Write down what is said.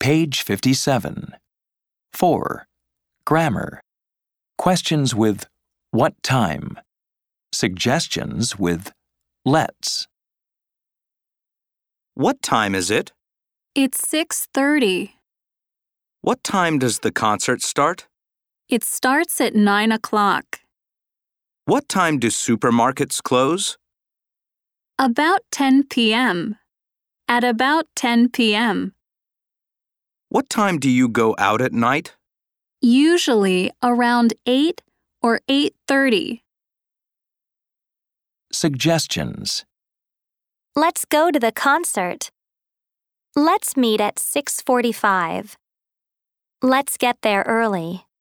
Page 57. 4. Grammar. Questions with what time? Suggestions with let's. What time is it? It's 6:30. What time does the concert start? It starts at 9 o'clock. What time do supermarkets close? About 10 p.m. At about 10 p.m. What time do you go out at night? Usually around 8 or 8:30. Suggestions. Let's go to the concert. Let's meet at 6:45. Let's get there early.